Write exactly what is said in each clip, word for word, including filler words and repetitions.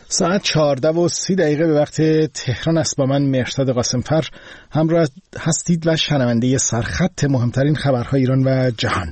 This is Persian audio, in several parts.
ساعت چهارده و سی دقیقه به وقت تهران است. با من مهرزاد قاسمفر همراه هستید و شنونده سرخط مهمترین خبرهای ایران و جهان.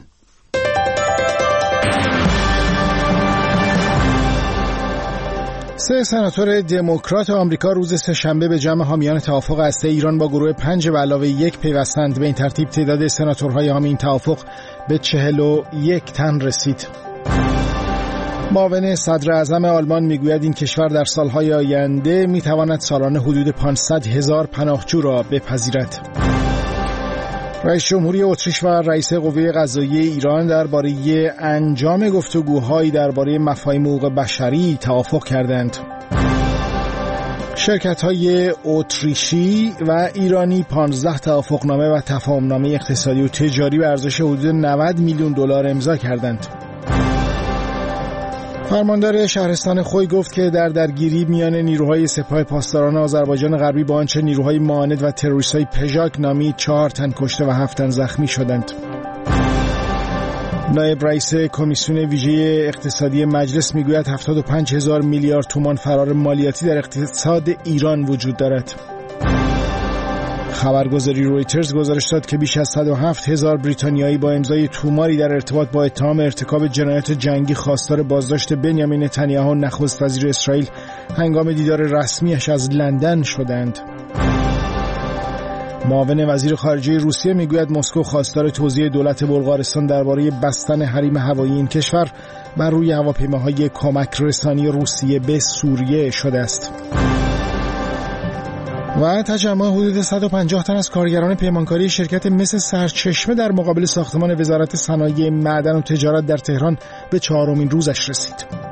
سه سناتور دموکرات آمریکا روز سه‌شنبه به جمع حامیان توافق هسته ایران با گروه پنج به علاوه یک پیوستند. به این ترتیب تعداد سناتورهای حامی این توافق به چهل و یک تن رسید. معاون صدر اعظم آلمان میگوید این کشور در سالهای آینده میتواند سالانه حدود پانصد هزار پناهجو را بپذیرد. رئیس جمهوری اتریش و رئیس قوه قضاییه ایران درباره انجام گفتگوهایی درباره مفاهیم حقوق بشری توافق کردند. شرکت‌های اتریشی و ایرانی پانزده توافقنامه و تفاهمنامه اقتصادی و تجاری به ارزش حدود نود میلیون دلار امضا کردند. فرماندار شهرستان خوی گفت که در درگیری میان نیروهای سپاه پاسداران آذربایجان غربی با آنچه نیروهای معاند و تروریست‌های پژاک نامی چهار تن کشته و هفت تن زخمی شدند. نایب رئیس کمیسیون ویژه اقتصادی مجلس میگوید هفتاد و پنج هزار میلیارد تومان فرار مالیاتی در اقتصاد ایران وجود دارد. خبرگزاری رویترز گزارش داد که بیش از صد و هفت هزار بریتانیایی با امضای توماری در ارتباط با اتهام ارتکاب جنایات جنگی خواستار بازداشت بنیامین نتانیاهو نخست وزیر اسرائیل هنگام دیدار رسمیش از لندن شدند. معاون وزیر خارجه روسیه میگوید مسکو خواستار توزیع دولت بلغارستان درباره بستن حریم هوایی این کشور بر روی هواپیماهای کمک رسانی روسیه به سوریه شده است. و تجمع حدود صد و پنجاه تن از کارگران پیمانکاری شرکت مس سرچشمه در مقابل ساختمان وزارت صنایع معدن و تجارت در تهران به چهارمین روزش رسید.